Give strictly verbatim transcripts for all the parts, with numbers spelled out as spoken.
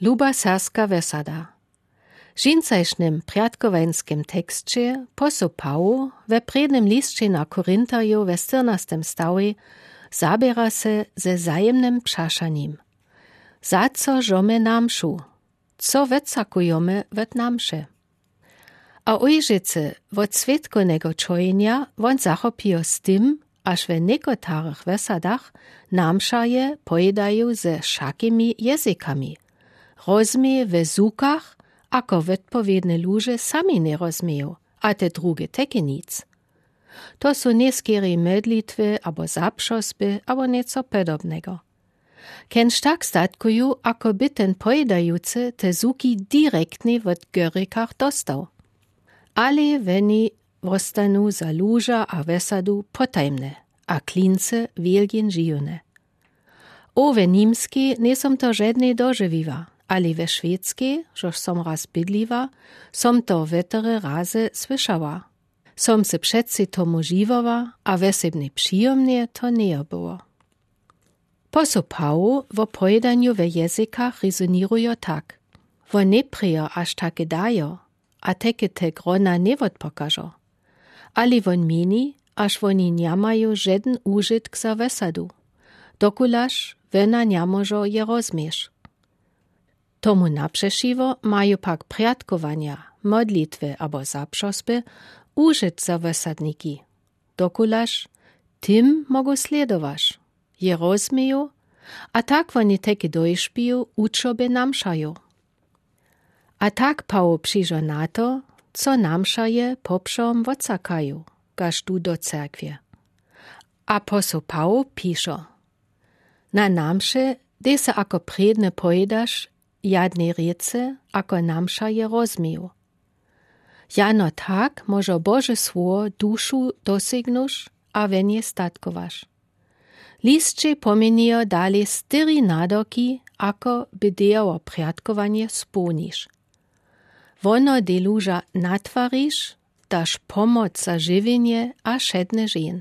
Luba serska vesada. W žincajšnym priadkowanskim tekstie posopał we prednym liście na Korintaju we czternastym stawie zabiera se ze zajemnym praszanim. Za co żome namšu? Co vecakujome vet namše? A ujžice od svetkonego čojenja von zachopio s tym, aż we niekotarych wesadach namšaje pojedają ze všakimi jezykami. Rozmie we zukach, ako vetpowiedne luže sami ne rozmieją, a te drugie teke nic. To su nieskiery medlitwy, abo zapšosby, abo nieco podobnego. Kenž tak statkuju, ako by ten pojedajúce te zuki direktne v görikach dostał. Ale veni ostanu za luža a vesadu potajmne, a klince wielgien žijune. O ve nímski nesom to žedne doživiva, ale ve švedski, žož som raz bydliva, som to vetere raze slyšava. Som se přeci tomu živova, a vesebne příjemne to nie było. Posopał w pojedaniu we jezykach rezonirują tak. Wo nie prija aż takie dają, a teke te grona nie odpokażą. Ale won mini, aż woni nie mają żaden użytk za wesadu. Dokulaż wena nie może je rozmiesz. Tomu naprzeciwo mają pak priadkowania, modlitwy abo zapšosby użyt za wesadniki. Dokulaż tym mogą sledować. Je rozmieją, a tak woni teke dojšpiją, uczobie namšają. A tak pało przyjrzo na to, co namšaje poprzom wodsakają, kaž tu do cerkwie. A posopał pisze. Na namše, de se ako predne pojedaš, jadne rece, ako namšaje rozmieją. Jano tak może Boże słowo duszu dosegnuš, a wenje statkowaš. Listče pomenijo dalej styri nadoki, ako by dejało priadkowanie spolniš. Wono de luža natvariš, daš pomoc za živenje a šedne žen.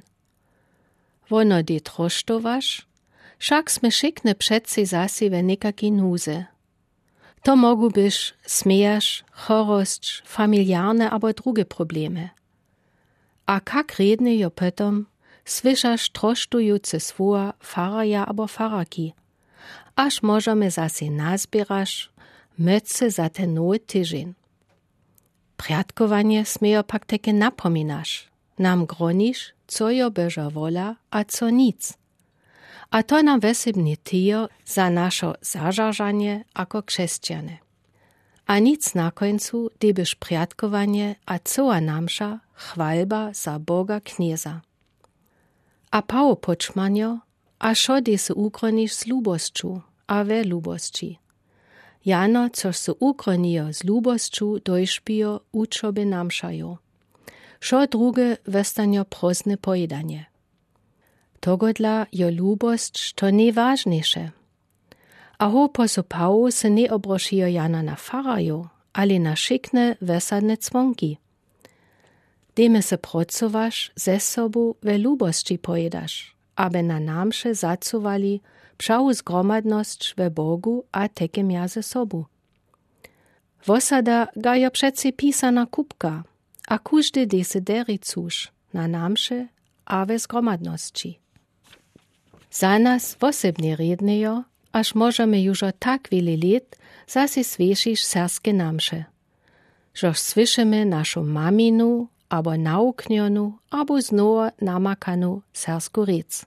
Wono de troštovaš, však sme šikne přeci zasi ve nekaki nuze. To mogu byš smejaš, chorost, familiarne abo druge probleme. A kak redne jo potom, słyšaš troštujuce svoja faraja abo faraki, až możemy zase nazbieraš, mece za ten nowy tydzień. Priadkowanie smiejo pak teke napominaš, nam groniš, co jo beža wola, a co nic. A to nam wesebnie tyjo za našo zažaržanie ako křesťane. A nic na końcu, debyš priadkowanie a coa namša, chwalba za Boga knieza. A pawo počmanjo, a šo de se ukroniš z lubosču, a ve lubosči. Jano, což se ukronijo z lubosču, dojšpijo, učobe namšajo. Šo druge vestanjo prozne pojedanje. Togodla jo lubosč to nevažnejše. A ho posopawo se ne obrošijo Jana na farajo, ale na šikne vesadne cvonki. Deme se pracovaš ze sobu ve lubosči pojedaš, aby na namše zacovali pšawu zgromadnosć we Bogu a tekem ja ze sobu. Wosada ga jo přeci pisana kupka, a kuždy desideri cuš na namše a ve zgromadnosci. Za nas wosebnie rednejo, aż możemy już tak wiele lat zase słyszysz serskie namsze. Żoż słyszymy naszą maminu, abo nauknionu, abo znowu namakanu sersku rec.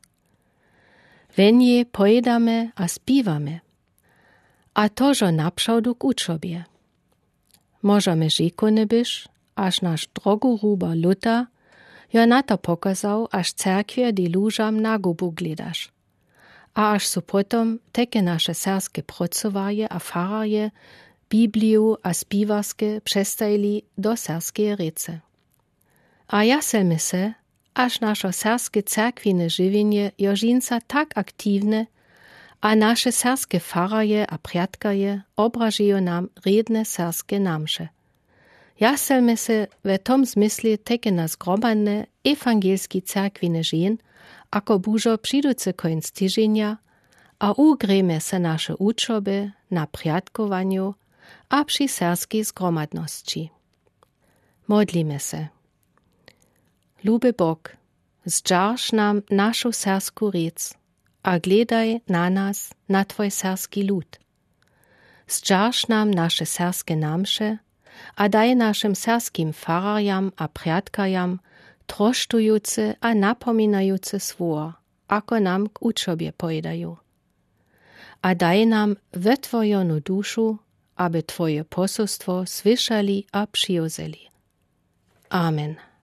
Wenje pojedamy a spiwamy. A to, że naprzód k uczobie. Możemy rzekone byś, aż nasz drogoruba Luther jo na to pokazał, aż cerkwie de lużam na gubu gledasz. A aż su potom teke nasze serskie pracowaje a faraje Bibliu a spiwarskie przestajli do serskie rece. A ja selmy se, aż nasze serskie cerkwine żywienie jo žinca tak aktywne, a nasze serskie faraje a priatkaje obražują nam redne serskie namše. Ja selmy se w tom zmysle teke na zgromadne ewangelski cerkwine žen, ako bužo přiduce końc tyženja, a ugrejme se naše učoby na priadkowaniu a przy serskiej zgromadności. Modlimy se. Luby Bóg, zdźarž nam našu sersku riec a gledaj na nas, na Tvoj serski lud. Zdźarž nam naše serske namše a daj našim serskim fararjam a priadkajam troštujúce a napominajúce svôr, ako nam k učobie pojedajú. A daj nám vytvojenú dušu, aby Tvoje posolstvo slyšali a přijozeli. Amen.